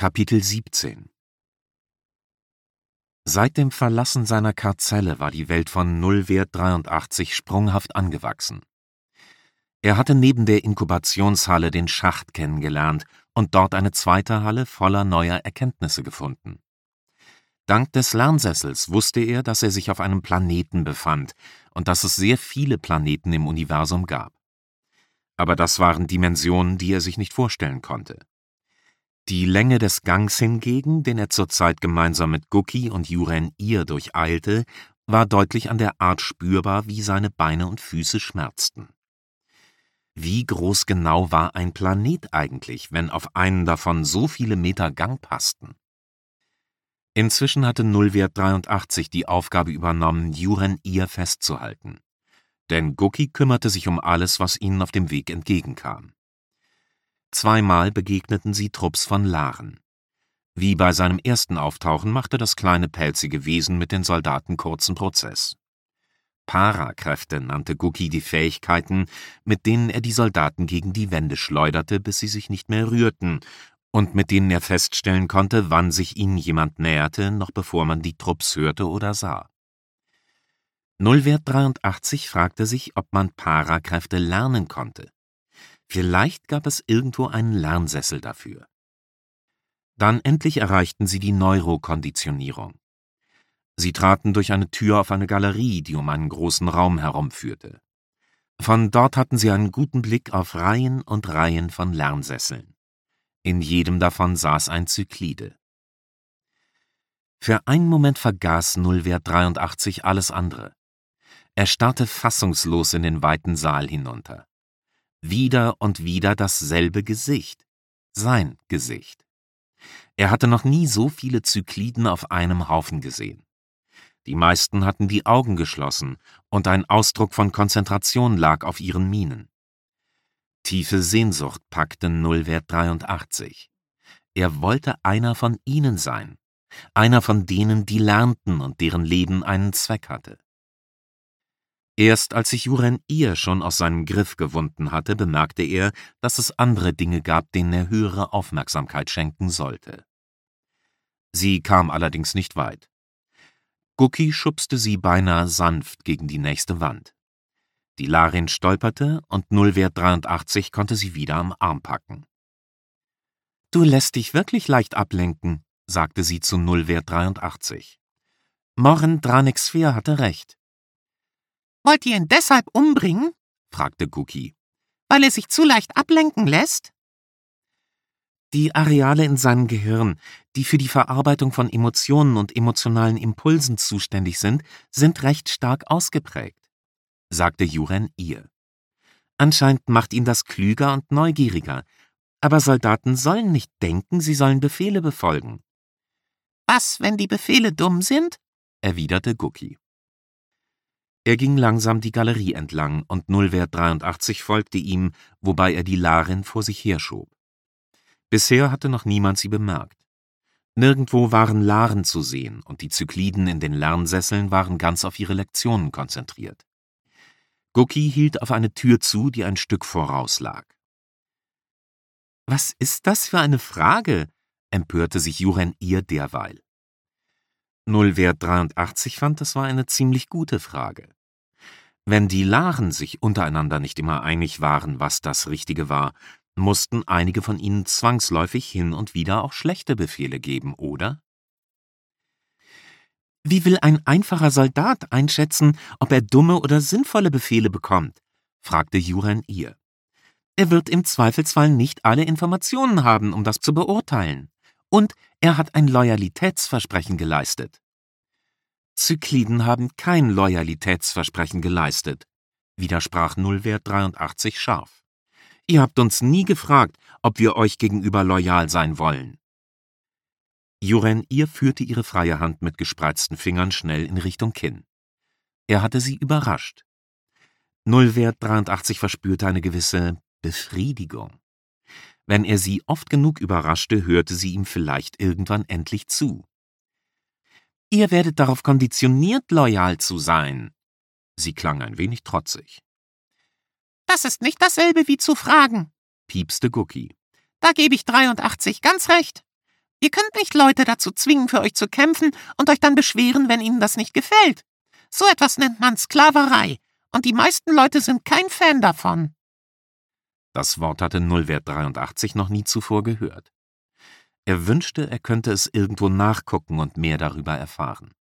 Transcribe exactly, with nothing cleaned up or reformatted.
Kapitel siebzehn. Seit dem Verlassen seiner Karzelle war die Welt von Nullwert dreiundachtzig sprunghaft angewachsen. Er hatte neben der Inkubationshalle den Schacht kennengelernt und dort eine zweite Halle voller neuer Erkenntnisse gefunden. Dank des Lernsessels wusste er, dass er sich auf einem Planeten befand und dass es sehr viele Planeten im Universum gab. Aber das waren Dimensionen, die er sich nicht vorstellen konnte. Die Länge des Gangs hingegen, den er zurzeit gemeinsam mit Guki und Yuren-Ir durcheilte, war deutlich an der Art spürbar, wie seine Beine und Füße schmerzten. Wie groß genau war ein Planet eigentlich, wenn auf einen davon so viele Meter Gang passten? Inzwischen hatte Nullwert dreiundachtzig die Aufgabe übernommen, Yuren-Ir festzuhalten. Denn Guki kümmerte sich um alles, was ihnen auf dem Weg entgegenkam. Zweimal begegneten sie Trupps von Laren. Wie bei seinem ersten Auftauchen machte das kleine pelzige Wesen mit den Soldaten kurzen Prozess. Parakräfte nannte Guki die Fähigkeiten, mit denen er die Soldaten gegen die Wände schleuderte, bis sie sich nicht mehr rührten, und mit denen er feststellen konnte, wann sich ihnen jemand näherte, noch bevor man die Trupps hörte oder sah. Nullwert dreiundachtzig fragte sich, ob man Parakräfte lernen konnte. Vielleicht gab es irgendwo einen Lernsessel dafür. Dann endlich erreichten sie die Neurokonditionierung. Sie traten durch eine Tür auf eine Galerie, die um einen großen Raum herumführte. Von dort hatten sie einen guten Blick auf Reihen und Reihen von Lernsesseln. In jedem davon saß ein Zyklide. Für einen Moment vergaß Nullwert dreiundachtzig alles andere. Er starrte fassungslos in den weiten Saal hinunter. Wieder und wieder dasselbe Gesicht. Sein Gesicht. Er hatte noch nie so viele Zykliden auf einem Haufen gesehen. Die meisten hatten die Augen geschlossen, und ein Ausdruck von Konzentration lag auf ihren Mienen. Tiefe Sehnsucht packte Nullwert dreiundachtzig. Er wollte einer von ihnen sein. Einer von denen, die lernten und deren Leben einen Zweck hatte. Erst als sich Yuren-Ir schon aus seinem Griff gewunden hatte, bemerkte er, dass es andere Dinge gab, denen er höhere Aufmerksamkeit schenken sollte. Sie kam allerdings nicht weit. Guki schubste sie beinahe sanft gegen die nächste Wand. Die Larin stolperte und Nullwert dreiundachtzig konnte sie wieder am Arm packen. »Du lässt dich wirklich leicht ablenken«, sagte sie zu Nullwert dreiundachtzig. »Morren Dranexfer hatte recht.« »Wollt ihr ihn deshalb umbringen?« fragte Guki. »Weil er sich zu leicht ablenken lässt?« »Die Areale in seinem Gehirn, die für die Verarbeitung von Emotionen und emotionalen Impulsen zuständig sind, sind recht stark ausgeprägt«, sagte Yuren-Ir. »Anscheinend macht ihn das klüger und neugieriger. Aber Soldaten sollen nicht denken, sie sollen Befehle befolgen.« »Was, wenn die Befehle dumm sind?« erwiderte Guki. Er ging langsam die Galerie entlang, und Nullwert dreiundachtzig folgte ihm, wobei er die Larin vor sich herschob. Bisher hatte noch niemand sie bemerkt. Nirgendwo waren Laren zu sehen, und die Zykliden in den Lernsesseln waren ganz auf ihre Lektionen konzentriert. Guki hielt auf eine Tür zu, die ein Stück voraus lag. »Was ist das für eine Frage?« empörte sich Yuren-Ir derweil. Nullwert dreiundachtzig fand, das war eine ziemlich gute Frage. Wenn die Laren sich untereinander nicht immer einig waren, was das Richtige war, mussten einige von ihnen zwangsläufig hin und wieder auch schlechte Befehle geben, oder? »Wie will ein einfacher Soldat einschätzen, ob er dumme oder sinnvolle Befehle bekommt?« fragte Yuren-Ir. »Er wird im Zweifelsfall nicht alle Informationen haben, um das zu beurteilen. Und er hat ein Loyalitätsversprechen geleistet.« »Zykliden haben kein Loyalitätsversprechen geleistet«, widersprach Nullwert dreiundachtzig scharf. »Ihr habt uns nie gefragt, ob wir euch gegenüber loyal sein wollen.« Yuren-Ir führte ihre freie Hand mit gespreizten Fingern schnell in Richtung Kinn. Er hatte sie überrascht. Nullwert dreiundachtzig verspürte eine gewisse Befriedigung. Wenn er sie oft genug überraschte, hörte sie ihm vielleicht irgendwann endlich zu. »Ihr werdet darauf konditioniert, loyal zu sein.« Sie klang ein wenig trotzig. »Das ist nicht dasselbe wie zu fragen«, piepste Guki. »Da gebe ich dreiundachtzig ganz recht. Ihr könnt nicht Leute dazu zwingen, für euch zu kämpfen und euch dann beschweren, wenn ihnen das nicht gefällt. So etwas nennt man Sklaverei, und die meisten Leute sind kein Fan davon. Das Wort hatte Nullwert dreiundachtzig noch nie zuvor gehört. Er wünschte, er könnte es irgendwo nachgucken und mehr darüber erfahren.